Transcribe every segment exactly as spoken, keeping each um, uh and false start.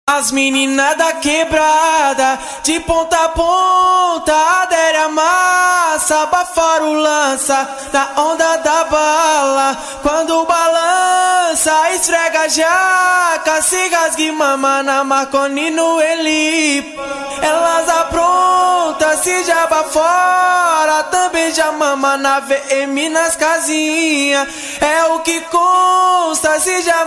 As meninas da quebrada, de ponta a ponta, adere a massa, abafaro lança, na onda da bala. Quando balança, esfrega a jaca, se rasgue mama na Marconi no Elipa. Elas aprontam, se jaba fora, também já mama na V M nas casinhas. É o que consta, se já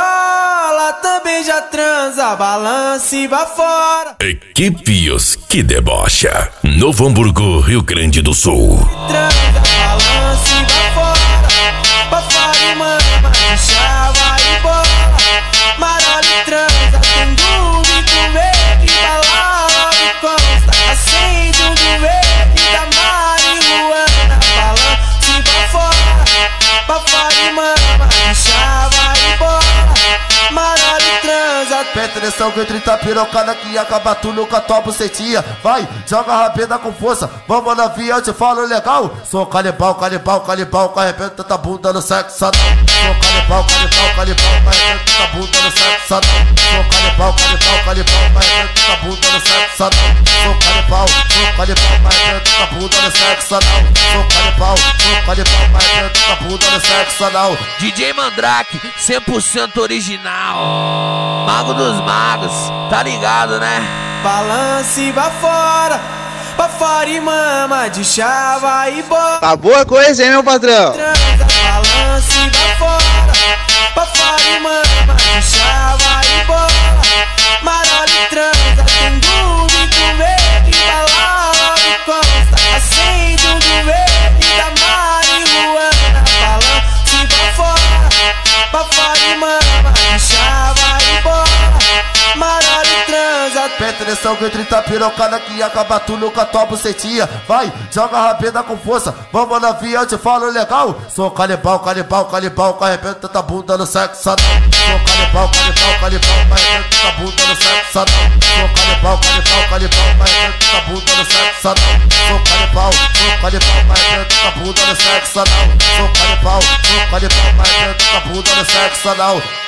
marola, também já transa, balança e vai fora. Equipe Os que debocha, Novo Hamburgo, Rio Grande do Sul. Transa, balança e vai fora, vai fora e mama, deixa, vai embora. Marola e transa, tem dúvida, com medo e balada e consta. Acende um do verde da marihuana, balança e vai fora, vai fora e mama, deixa, vai embora. Marola e transa, presta atenção que eu trinta pirocada que acaba tudo com a tua bucetinha. Vai, joga a rabeta com força, vamos na via, eu te falo legal. Sou canibal, canibal, canibal, com arrebenta tua bunda no sexo anal. Sou canibal, canibal, canibal, com arrebenta tua bunda no sexo anal. Sou canibal, canibal, canibal, com arrebenta tua bunda no sexo anal. Sou canibal, sou canibal, com arrebenta tua bunda no sexo anal. Sou canibal, sou canibal, com arrebenta tua bunda no sexo anal. D J Mandrake, cem por cento original, Mago dos Magos, tá ligado, né? balança e vai fora, vai fora e mama, de chá, vai embora. Tá boa coisa, hein, meu patrão? Transa, balança e vai fora, vai fora e mama, de chá, vai embora. Marola e transa, tem dúvida, com medo e balada e consta. Acende um do verde da marihuana, balança e vai fora, vai fora e mama, de chá, vai embora. Marola e transa, Presta atenção que eu trinta pirocada que acaba tudo com a tua bucetinha. Vai, joga a rabeta com força, vamos na via, eu te falo legal. Sou canibal, canibal, canibal, com arrebenta tua bunda no sexo anal. Sou canibal, canibal, canibal, com arrebenta tua bunda no sexo anal. Sou canibal, canibal, canibal, com arrebenta tua bunda no sexo anal. Sou canibal, sou canibal, com arrebenta tua bunda no sexo anal. Sou canibal, sou canibal, com arrebenta tua bunda no sexo anal.